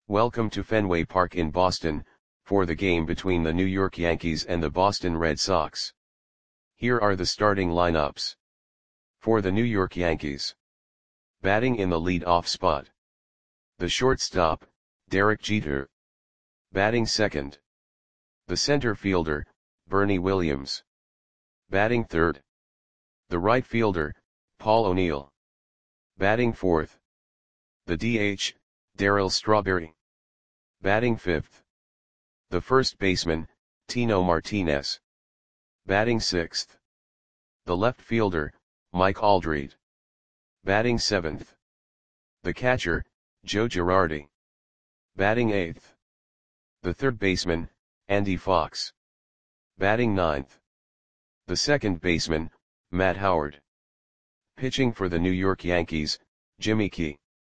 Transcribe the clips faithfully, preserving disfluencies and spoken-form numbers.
Welcome to Fenway Park in Boston, for the game between the New York Yankees and the Boston Red Sox. Here are the starting lineups. For the New York Yankees. Batting in the lead-off spot. The shortstop, Derek Jeter. Batting second. The center fielder, Bernie Williams. Batting third. The right fielder, Paul O'Neill. Batting fourth. The D H, Darryl Strawberry. Batting fifth. The first baseman, Tino Martinez. Batting sixth. The left fielder, Mike Aldrete. Batting seventh. The catcher, Joe Girardi. Batting eighth. The third baseman, Andy Fox. Batting ninth. The second baseman, Matt Howard. Pitching for the New York Yankees, Jimmy Key.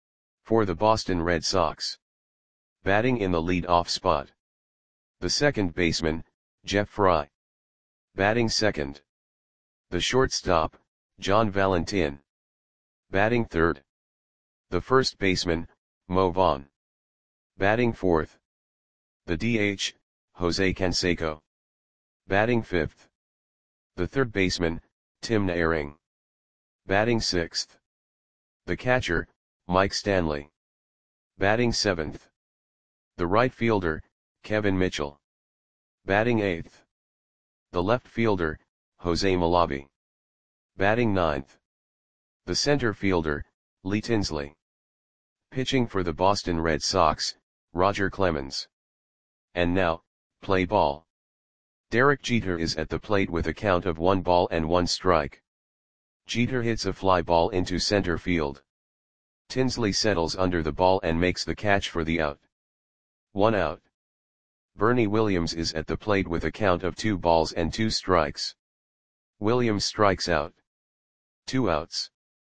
For the Boston Red Sox. Batting in the lead-off spot. The second baseman, Jeff Frye. Batting second. The shortstop, John Valentin. Batting third. The first baseman, Mo Vaughn. Batting fourth. The D H, Jose Canseco. Batting fifth. The third baseman, Tim Naehring. Batting sixth. The catcher, Mike Stanley. Batting seventh. The right fielder, Kevin Mitchell. Batting eighth. The left fielder, Jose Malavi. Batting ninth. The center fielder, Lee Tinsley. Pitching for the Boston Red Sox, Roger Clemens. And now, play ball. Derek Jeter is at the plate with a count of one ball and one strike. Jeter hits a fly ball into center field. Tinsley settles under the ball and makes the catch for the out. One out. Bernie Williams is at the plate with a count of two balls and two strikes. Williams strikes out. Two outs.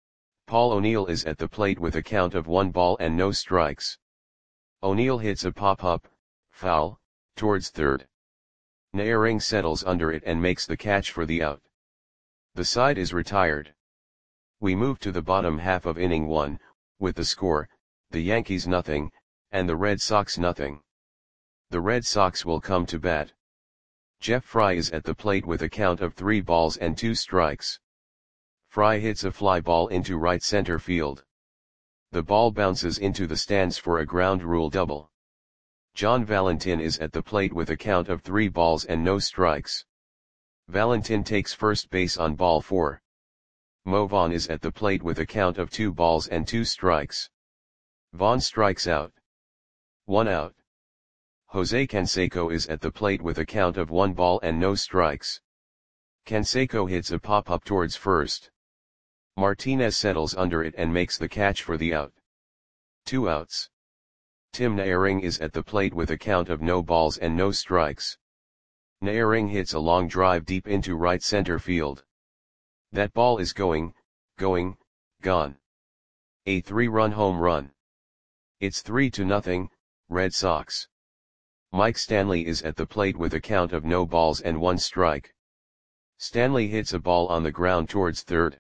Paul O'Neill is at the plate with a count of one ball and no strikes. O'Neill hits a pop-up, foul, towards third. Naehring settles under it and makes the catch for the out. The side is retired. We move to the bottom half of inning one, with the score, the Yankees nothing, and the Red Sox nothing. The Red Sox will come to bat. Jeff Frye is at the plate with a count of three balls and two strikes. Frye hits a fly ball into right center field. The ball bounces into the stands for a ground rule double. John Valentin is at the plate with a count of three balls and no strikes. Valentin takes first base on ball four. Mo Vaughn is at the plate with a count of two balls and two strikes. Vaughn strikes out. One out. Jose Canseco is at the plate with a count of one ball and no strikes. Canseco hits a pop-up towards first. Martinez settles under it and makes the catch for the out. Two outs. Tim Naehring is at the plate with a count of no balls and no strikes. Naehring hits a long drive deep into right center field. That ball is going, going, gone. A three-run home run. It's three to nothing, Red Sox. Mike Stanley is at the plate with a count of no balls and one strike. Stanley hits a ball on the ground towards third.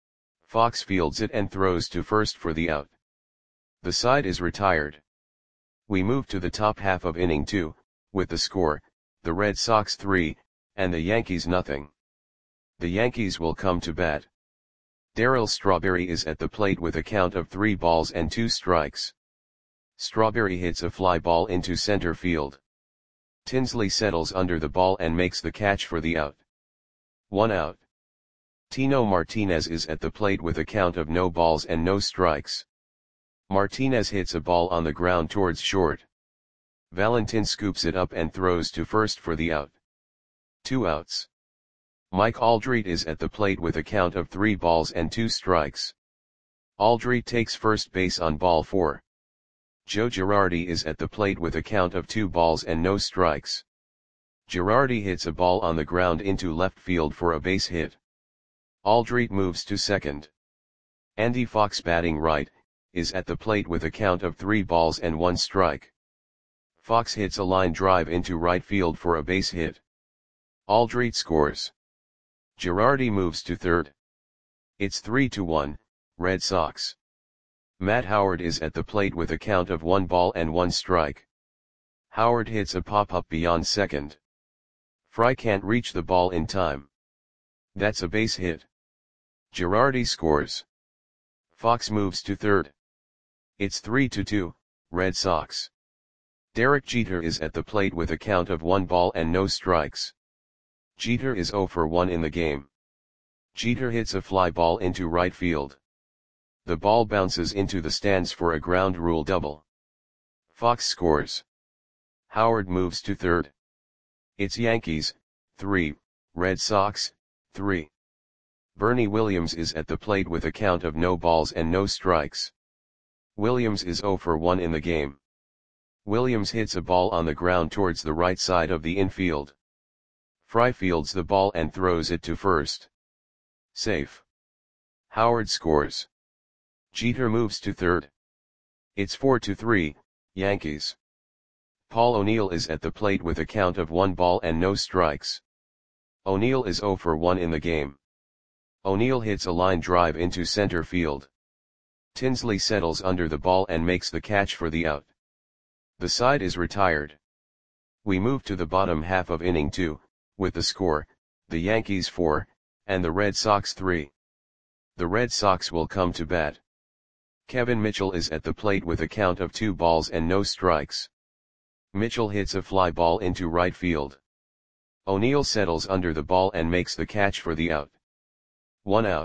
Fox fields it and throws to first for the out. The side is retired. We move to the top half of inning two, with the score, the Red Sox three, and the Yankees nothing. The Yankees will come to bat. Darryl Strawberry is at the plate with a count of three balls and two strikes. Strawberry hits a fly ball into center field. Tinsley settles under the ball and makes the catch for the out. One out. Tino Martinez is at the plate with a count of no balls and no strikes. Martinez hits a ball on the ground towards short. Valentin scoops it up and throws to first for the out. Two outs. Mike Aldrete is at the plate with a count of three balls and two strikes. Aldrete takes first base on ball four. Joe Girardi is at the plate with a count of two balls and no strikes. Girardi hits a ball on the ground into left field for a base hit. Aldrete moves to second. Andy Fox, batting right, is at the plate with a count of three balls and one strike. Fox hits a line drive into right field for a base hit. Aldrete scores. Girardi moves to third. It's three to one, Red Sox. Matt Howard is at the plate with a count of one ball and one strike. Howard hits a pop-up beyond second. Fry can't reach the ball in time. That's a base hit. Girardi scores. Fox moves to third. It's three to two, Red Sox. Derek Jeter is at the plate with a count of one ball and no strikes. Jeter is zero for one in the game. Jeter hits a fly ball into right field. The ball bounces into the stands for a ground rule double. Fox scores. Howard moves to third. It's Yankees, three, Red Sox, three. Bernie Williams is at the plate with a count of no balls and no strikes. Williams is zero for one in the game. Williams hits a ball on the ground towards the right side of the infield. Fry fields the ball and throws it to first. Safe. Howard scores. Jeter moves to third. It's four to three, Yankees. Paul O'Neill is at the plate with a count of one ball and no strikes. O'Neill is zero for one in the game. O'Neill hits a line drive into center field. Tinsley settles under the ball and makes the catch for the out. The side is retired. We move to the bottom half of inning two, with the score, the Yankees four, and the Red Sox three. The Red Sox will come to bat. Kevin Mitchell is at the plate with a count of two balls and no strikes. Mitchell hits a fly ball into right field. O'Neill settles under the ball and makes the catch for the out. One out.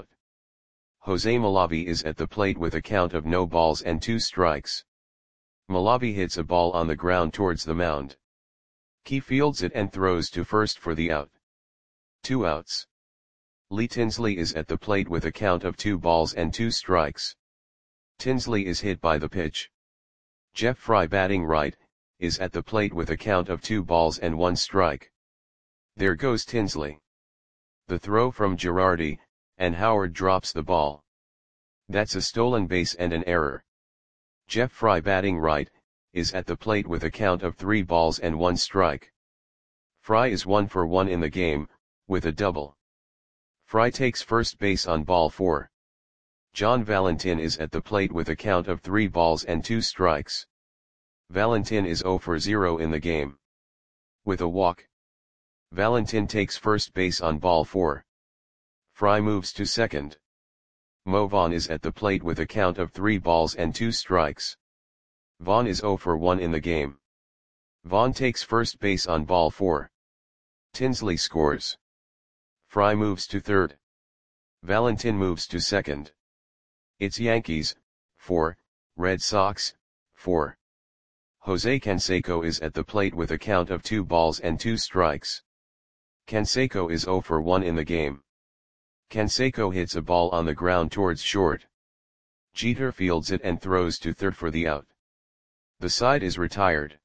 Jose Malavi is at the plate with a count of no balls and two strikes. Malavi hits a ball on the ground towards the mound. He fields it and throws to first for the out. Two outs. Lee Tinsley is at the plate with a count of two balls and two strikes. Tinsley is hit by the pitch. Jeff Fry, batting right, is at the plate with a count of two balls and one strike. There goes Tinsley. The throw from Girardi, and Howard drops the ball. That's a stolen base and an error. Jeff Fry, batting right, is at the plate with a count of three balls and one strike. Fry is one for one in the game, with a double. Fry takes first base on ball four. John Valentin is at the plate with a count of three balls and two strikes. Valentin is zero for zero in the game. With a walk. Valentin takes first base on ball four. Fry moves to second. Mo Vaughn is at the plate with a count of three balls and two strikes. Vaughn is zero for one in the game. Vaughn takes first base on ball four. Tinsley scores. Fry moves to third. Valentin moves to second. It's Yankees, four, Red Sox, four. Jose Canseco is at the plate with a count of two balls and two strikes. Canseco is zero for one in the game. Canseco hits a ball on the ground towards short. Jeter fields it and throws to third for the out. The side is retired.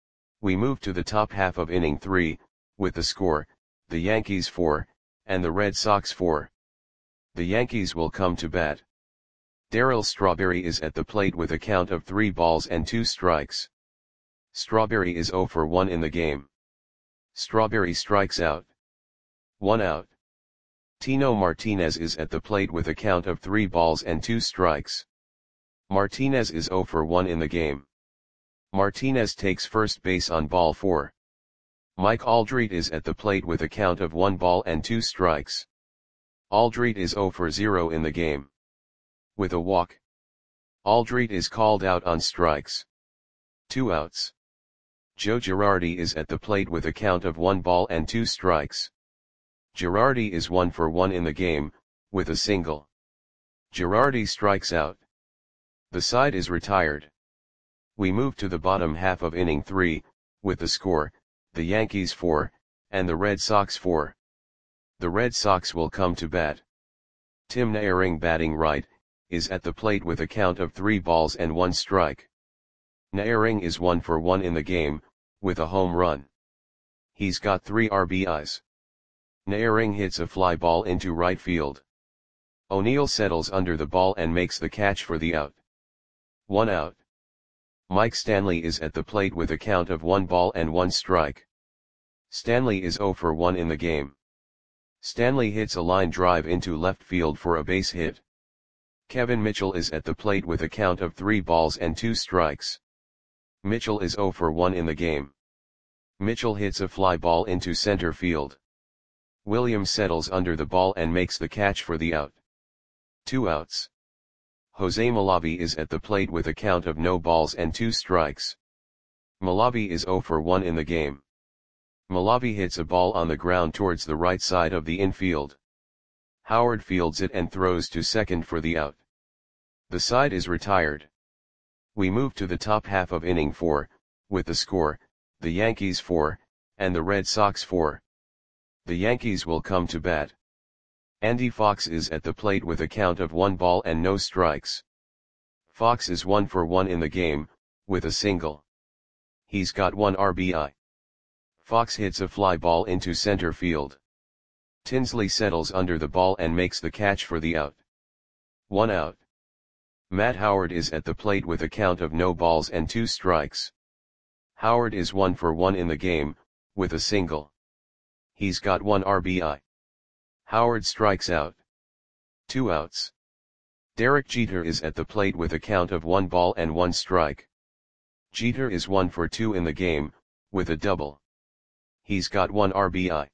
We move to the top half of inning three, with the score, the Yankees four, and the Red Sox four. The Yankees will come to bat. Darryl Strawberry is at the plate with a count of three balls and two strikes. Strawberry is zero for one in the game. Strawberry strikes out. One out. Tino Martinez is at the plate with a count of three balls and two strikes. Martinez is zero for one in the game. Martinez takes first base on ball four. Mike Aldrete is at the plate with a count of one ball and two strikes. Aldrete is zero for zero in the game. With a walk. Aldrete is called out on strikes. Two outs. Joe Girardi is at the plate with a count of one ball and two strikes. Girardi is one for one in the game, with a single. Girardi strikes out. The side is retired. We move to the bottom half of inning three, with the score, the Yankees four, and the Red Sox four. The Red Sox will come to bat. Tim Naehring, batting right, is at the plate with a count of three balls and one strike. Naehring is one for one in the game, with a home run. He's got three R B Is. Naehring hits a fly ball into right field. O'Neill settles under the ball and makes the catch for the out. One out. Mike Stanley is at the plate with a count of one ball and one strike. Stanley is zero for one in the game. Stanley hits a line drive into left field for a base hit. Kevin Mitchell is at the plate with a count of three balls and two strikes. Mitchell is zero for one in the game. Mitchell hits a fly ball into center field. Williams settles under the ball and makes the catch for the out. Two outs. Jose Malavi is at the plate with a count of no balls and two strikes. Malavi is zero for one in the game. Malavi hits a ball on the ground towards the right side of the infield. Howard fields it and throws to second for the out. The side is retired. We move to the top half of inning four, with the score, the Yankees four, and the Red Sox four. The Yankees will come to bat. Andy Fox is at the plate with a count of one ball and no strikes. Fox is one for one in the game, with a single. He's got one R B I. Fox hits a fly ball into center field. Tinsley settles under the ball and makes the catch for the out. One out. Matt Howard is at the plate with a count of no balls and two strikes. Howard is one for one in the game, with a single. He's got one R B I. Howard strikes out. Two outs. Derek Jeter is at the plate with a count of one ball and one strike. Jeter is one for two in the game, with a double. He's got one R B I.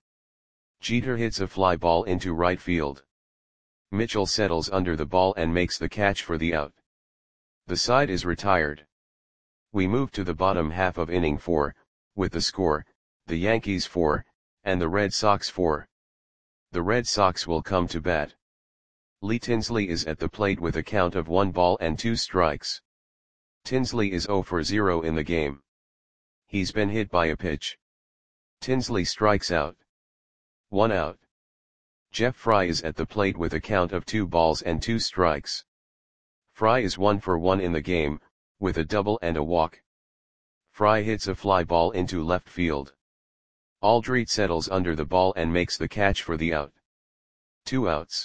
Jeter hits a fly ball into right field. Mitchell settles under the ball and makes the catch for the out. The side is retired. We move to the bottom half of inning four, with the score, the Yankees four, and the Red Sox four. The Red Sox will come to bat. Lee Tinsley is at the plate with a count of one ball and two strikes. Tinsley is zero for zero in the game. He's been hit by a pitch. Tinsley strikes out. One out. Jeff Fry is at the plate with a count of two balls and two strikes. Fry is one for one in the game, with a double and a walk. Fry hits a fly ball into left field. Aldrete settles under the ball and makes the catch for the out. Two outs.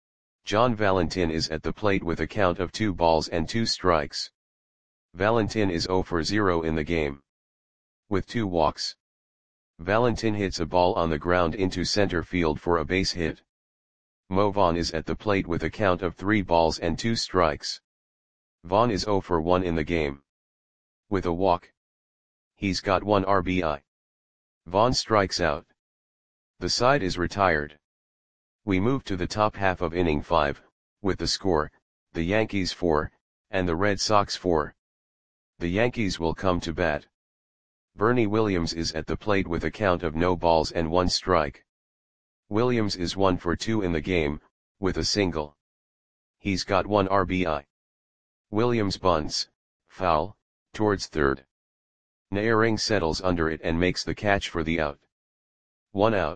John Valentin is at the plate with a count of two balls and two strikes. Valentin is zero for zero in the game. With two walks. Valentin hits a ball on the ground into center field for a base hit. Mo Vaughn is at the plate with a count of three balls and two strikes. Vaughn is zero for one in the game. With a walk. He's got one R B I. Vaughn strikes out. The side is retired. We move to the top half of inning five, with the score, the Yankees four, and the Red Sox four. The Yankees will come to bat. Bernie Williams is at the plate with a count of no balls and one strike. Williams is one for two in the game, with a single. He's got one R B I. Williams bunts, foul, towards third. Naehring settles under it and makes the catch for the out. One out.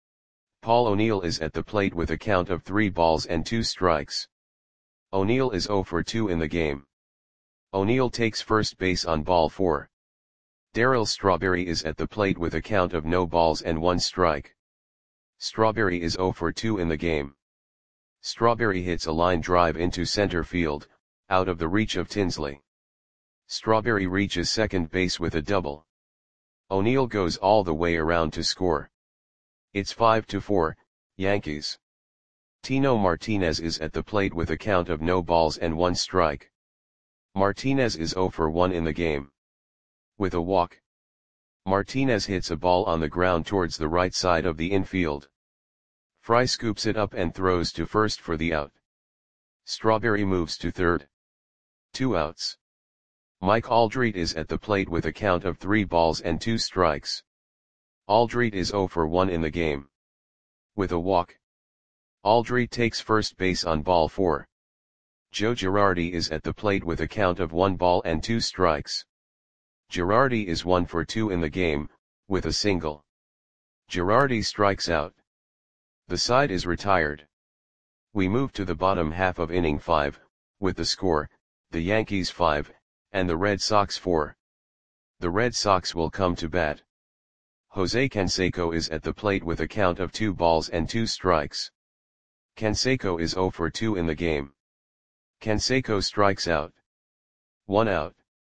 Paul O'Neill is at the plate with a count of three balls and two strikes. O'Neill is zero for two in the game. O'Neill takes first base on ball four. Darryl Strawberry is at the plate with a count of no balls and one strike. Strawberry is zero for two in the game. Strawberry hits a line drive into center field, out of the reach of Tinsley. Strawberry reaches second base with a double. O'Neill goes all the way around to score. It's five to four, Yankees. Tino Martinez is at the plate with a count of no balls and one strike. Martinez is zero for one in the game. With a walk. Martinez hits a ball on the ground towards the right side of the infield. Fry scoops it up and throws to first for the out. Strawberry moves to third. Two outs. Mike Aldrete is at the plate with a count of three balls and two strikes. Aldrete is zero for one in the game. With a walk. Aldrete takes first base on ball four. Joe Girardi is at the plate with a count of one ball and two strikes. Girardi is one for two in the game, with a single. Girardi strikes out. The side is retired. We move to the bottom half of inning five, with the score, the Yankees five, and the Red Sox four. The Red Sox will come to bat. Jose Canseco is at the plate with a count of two balls and two strikes. Canseco is zero for two in the game. Canseco strikes out. One out.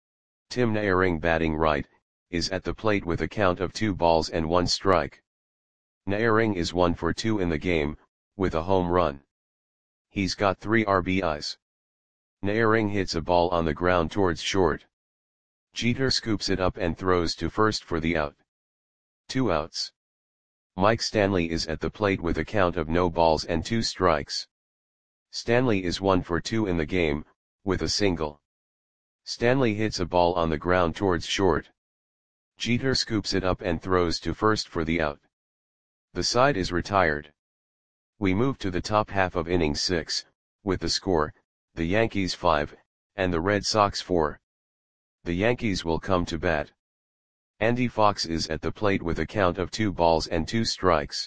Tim Naehring, batting right, is at the plate with a count of two balls and one strike. Naehring is one for two in the game, with a home run. He's got three R B Is. Naehring hits a ball on the ground towards short. Jeter scoops it up and throws to first for the out. Two outs. Mike Stanley is at the plate with a count of no balls and two strikes. Stanley is one for two in the game, with a single. Stanley hits a ball on the ground towards short. Jeter scoops it up and throws to first for the out. The side is retired. We move to the top half of inning six, with the score, the Yankees five, and the Red Sox four. The Yankees will come to bat. Andy Fox is at the plate with a count of two balls and two strikes.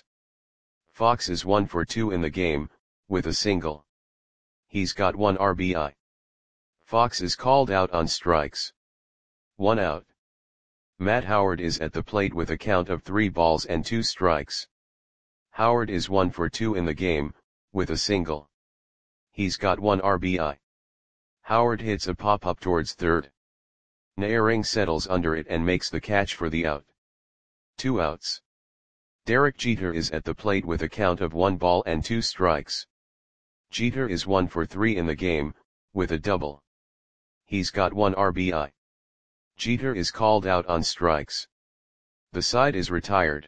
Fox is one for two in the game, with a single. He's got one R B I. Fox is called out on strikes. One out. Matt Howard is at the plate with a count of three balls and two strikes. Howard is one for two in the game, with a single. He's got one R B I. Howard hits a pop-up towards third. Naehring settles under it and makes the catch for the out. Two outs. Derek Jeter is at the plate with a count of one ball and two strikes. Jeter is one for three in the game, with a double. He's got one R B I. Jeter is called out on strikes. The side is retired.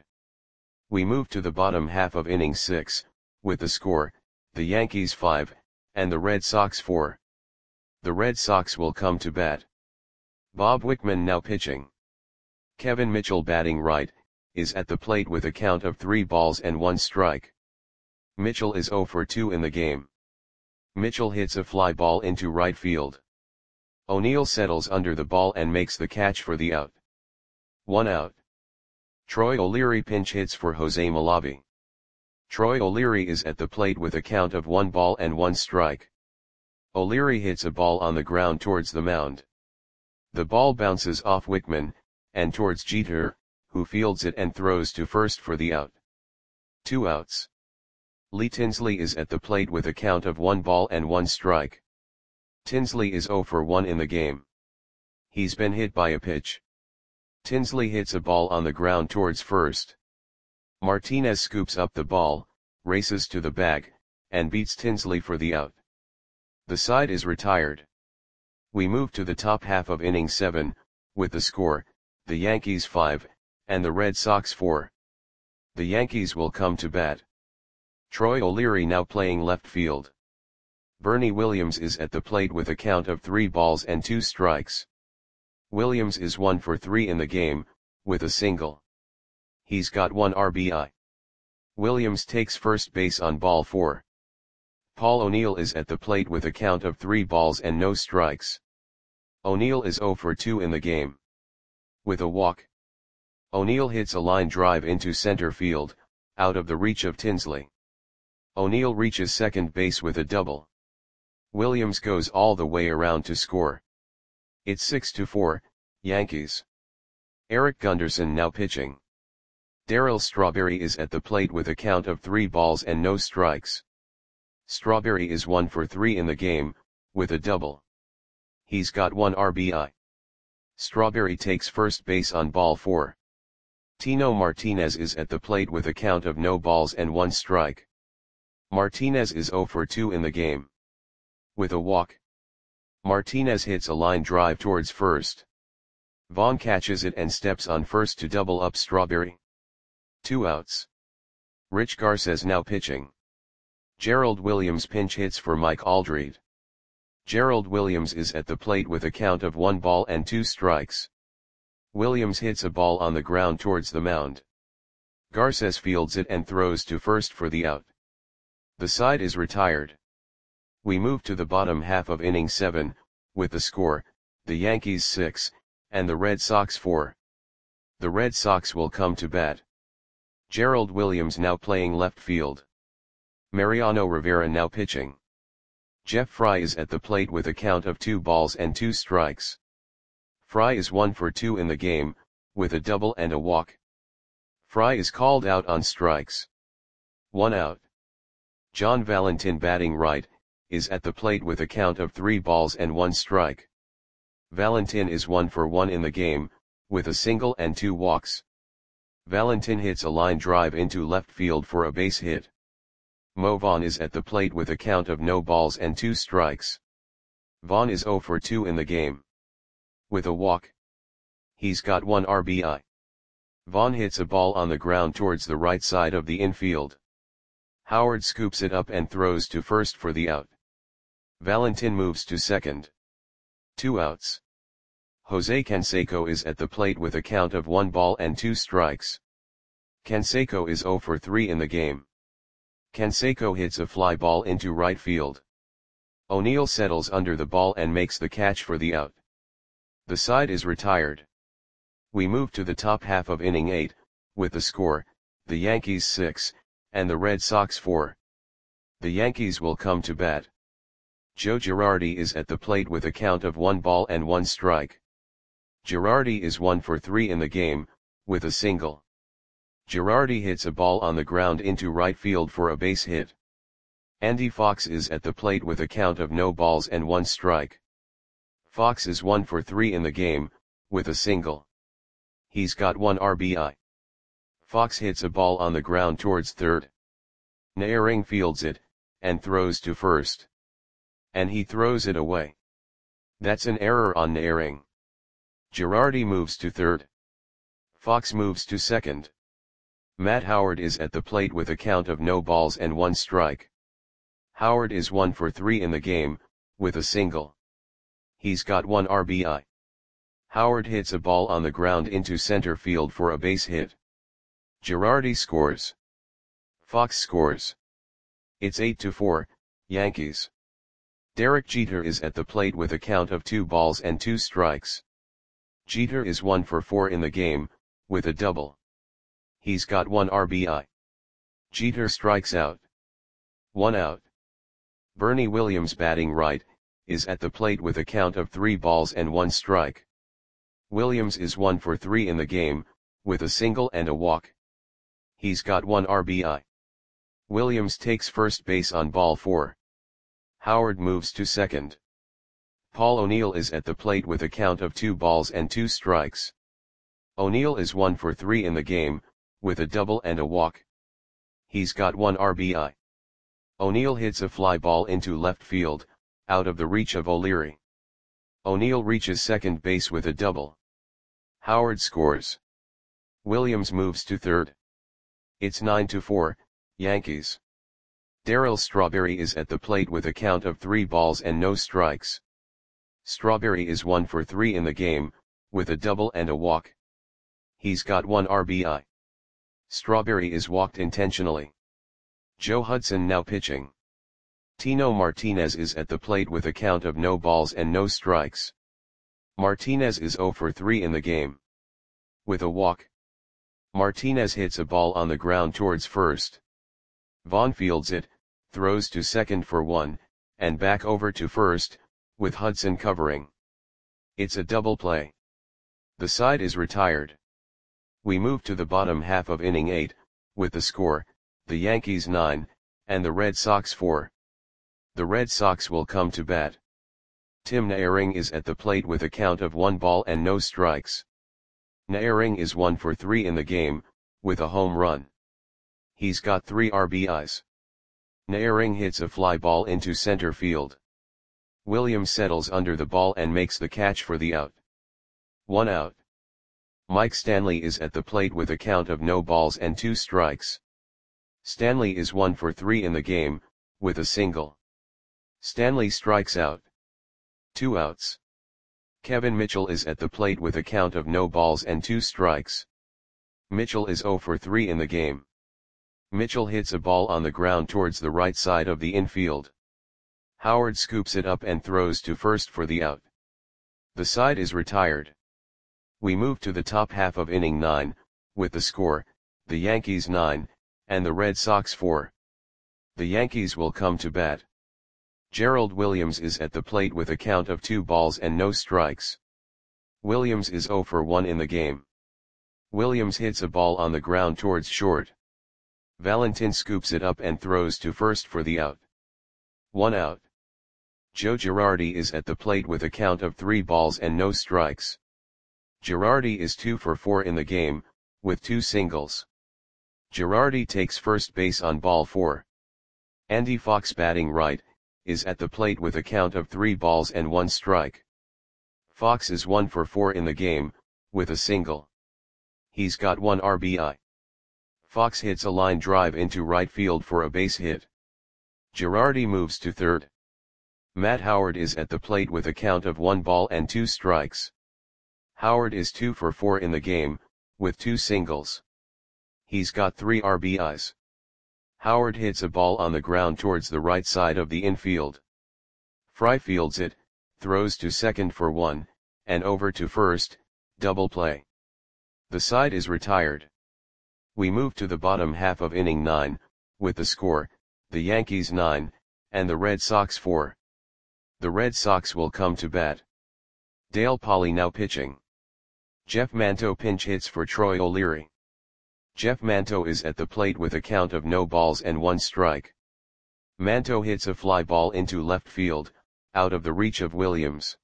We move to the bottom half of inning six, with the score, the Yankees five, and the Red Sox four. The Red Sox will come to bat. Bob Wickman now pitching. Kevin Mitchell batting right, is at the plate with a count of three balls and one strike. Mitchell is zero for two in the game. Mitchell hits a fly ball into right field. O'Neill settles under the ball and makes the catch for the out. One out. Troy O'Leary pinch hits for Jose Malavi. Troy O'Leary is at the plate with a count of one ball and one strike. O'Leary hits a ball on the ground towards the mound. The ball bounces off Wickman, and towards Jeter, who fields it and throws to first for the out. Two outs. Lee Tinsley is at the plate with a count of one ball and one strike. Tinsley is zero for one in the game. He's been hit by a pitch. Tinsley hits a ball on the ground towards first. Martinez scoops up the ball, races to the bag, and beats Tinsley for the out. The side is retired. We move to the top half of inning seven, with the score, the Yankees five, and the Red Sox four. The Yankees will come to bat. Troy O'Leary now playing left field. Bernie Williams is at the plate with a count of three balls and two strikes. Williams is one for three in the game, with a single. He's got one R B I. Williams takes first base on ball four. Paul O'Neill is at the plate with a count of three balls and no strikes. O'Neill is zero for two in the game. With a walk. O'Neill hits a line drive into center field, out of the reach of Tinsley. O'Neill reaches second base with a double. Williams goes all the way around to score. It's six to four, Yankees. Eric Gunderson now pitching. Darryl Strawberry is at the plate with a count of three balls and no strikes. Strawberry is one for three in the game, with a double. He's got one R B I. Strawberry takes first base on ball four. Tino Martinez is at the plate with a count of no balls and one strike. Martinez is zero for two in the game. With a walk. Martinez hits a line drive towards first. Vaughn catches it and steps on first to double up Strawberry. Two outs. Rich Garces now pitching. Gerald Williams pinch hits for Mike Aldred. Gerald Williams is at the plate with a count of one ball and two strikes. Williams hits a ball on the ground towards the mound. Garces fields it and throws to first for the out. The side is retired. We move to the bottom half of inning seven, with the score, the Yankees six, and the Red Sox four. The Red Sox will come to bat. Gerald Williams now playing left field. Mariano Rivera now pitching. Jeff Fry is at the plate with a count of two balls and two strikes. Fry is one for two in the game, with a double and a walk. Fry is called out on strikes. One out. John Valentin batting right, is at the plate with a count of three balls and one strike. Valentin is one for one in the game, with a single and two walks. Valentin hits a line drive into left field for a base hit. Mo Vaughn is at the plate with a count of no balls and two strikes. Vaughn is zero for two in the game. With a walk, he's got one R B I. Vaughn hits a ball on the ground towards the right side of the infield. Howard scoops it up and throws to first for the out. Valentin moves to second. Two outs. Jose Canseco is at the plate with a count of one ball and two strikes. Canseco is zero for three in the game. Canseco hits a fly ball into right field. O'Neill settles under the ball and makes the catch for the out. The side is retired. We move to the top half of inning eight, with the score, the Yankees six, and the Red Sox four. The Yankees will come to bat. Joe Girardi is at the plate with a count of one ball and one strike. Girardi is one for three in the game, with a single. Girardi hits a ball on the ground into right field for a base hit. Andy Fox is at the plate with a count of no balls and one strike. Fox is one for three in the game, with a single. He's got one R B I. Fox hits a ball on the ground towards third. Naehring fields it, and throws to first. And he throws it away. That's an error on Naehring. Girardi moves to third. Fox moves to second. Matt Howard is at the plate with a count of no balls and one strike. Howard is one for three in the game, with a single. He's got one R B I. Howard hits a ball on the ground into center field for a base hit. Girardi scores. Fox scores. It's eight to four, Yankees. Derek Jeter is at the plate with a count of two balls and two strikes. Jeter is one for four in the game, with a double. He's got one R B I. Jeter strikes out. One out. Bernie Williams, batting right, is at the plate with a count of three balls and one strike. Williams is one for three in the game, with a single and a walk. He's got one R B I. Williams takes first base on ball four. Howard moves to second. Paul O'Neill is at the plate with a count of two balls and two strikes. O'Neill is one for three in the game, with a double and a walk. He's got one R B I. O'Neill hits a fly ball into left field, out of the reach of O'Leary. O'Neill reaches second base with a double. Howard scores. Williams moves to third. It's nine to four, Yankees. Darryl Strawberry is at the plate with a count of three balls and no strikes. Strawberry is one for three in the game, with a double and a walk. He's got one R B I. Strawberry is walked intentionally. Joe Hudson now pitching. Tino Martinez is at the plate with a count of no balls and no strikes. Martinez is zero for three in the game. With a walk. Martinez hits a ball on the ground towards first. Vaughn fields it, throws to second for one, and back over to first, with Hudson covering. It's a double play. The side is retired. We move to the bottom half of inning eight, with the score, the Yankees nine, and the Red Sox four. The Red Sox will come to bat. Tim Naehring is at the plate with a count of one ball and no strikes. Naehring is one for three in the game, with a home run. He's got three R B Is. Naehring hits a fly ball into center field. Williams settles under the ball and makes the catch for the out. One out. Mike Stanley is at the plate with a count of no balls and two strikes. Stanley is one for three in the game, with a single. Stanley strikes out. Two outs. Kevin Mitchell is at the plate with a count of no balls and two strikes. Mitchell is zero for three in the game. Mitchell hits a ball on the ground towards the right side of the infield. Howard scoops it up and throws to first for the out. The side is retired. We move to the top half of inning nine, with the score, the Yankees nine, and the Red Sox four. The Yankees will come to bat. Gerald Williams is at the plate with a count of two balls and no strikes. Williams is zero for one in the game. Williams hits a ball on the ground towards short. Valentin scoops it up and throws to first for the out. One out. Joe Girardi is at the plate with a count of three balls and no strikes. Girardi is two for four in the game, with two singles. Girardi takes first base on ball four. Andy Fox batting right, is at the plate with a count of three balls and one strike. Fox is one for four in the game, with a single. He's got one R B I. Fox hits a line drive into right field for a base hit. Girardi moves to third. Matt Howard is at the plate with a count of one ball and two strikes. Howard is two for four in the game, with two singles. He's got three R B Is. Howard hits a ball on the ground towards the right side of the infield. Fry fields it, throws to second for one, and over to first, double play. The side is retired. We move to the bottom half of inning nine, with the score, the Yankees nine, and the Red Sox four. The Red Sox will come to bat. Dale Pauley now pitching. Jeff Manto pinch hits for Troy O'Leary. Jeff Manto is at the plate with a count of no balls and one strike. Manto hits a fly ball into left field, out of the reach of Williams.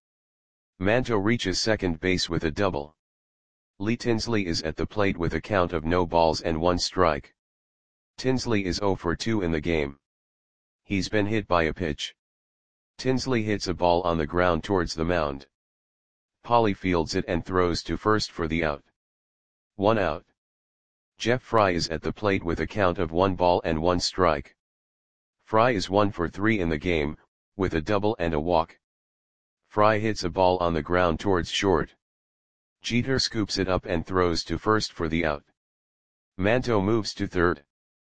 Manto reaches second base with a double. Lee Tinsley is at the plate with a count of no balls and one strike. Tinsley is zero for two in the game. He's been hit by a pitch. Tinsley hits a ball on the ground towards the mound. Pauley fields it and throws to first for the out. One out. Jeff Fry is at the plate with a count of one ball and one strike. Fry is one for three in the game, with a double and a walk. Fry hits a ball on the ground towards short. Jeter scoops it up and throws to first for the out. Manto moves to third.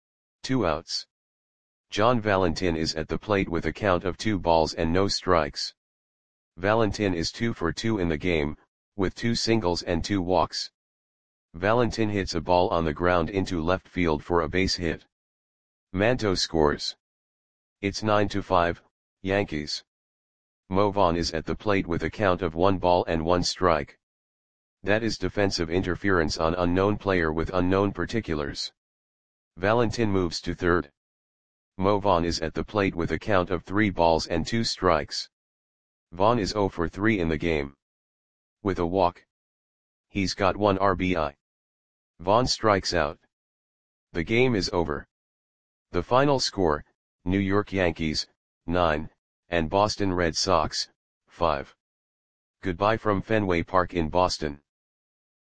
Two outs. John Valentin is at the plate with a count of two balls and no strikes. Valentin is two for two in the game, with two singles and two walks. Valentin hits a ball on the ground into left field for a base hit. Manto scores. It's nine to five, Yankees. Mo Vaughn is at the plate with a count of one ball and one strike. That is defensive interference on unknown player with unknown particulars. Valentin moves to third. Mo Vaughn is at the plate with a count of three balls and two strikes. Vaughn is zero for three in the game. With a walk. He's got one R B I. Vaughn strikes out. The game is over. The final score, New York Yankees, nine, and Boston Red Sox, five. Goodbye from Fenway Park in Boston.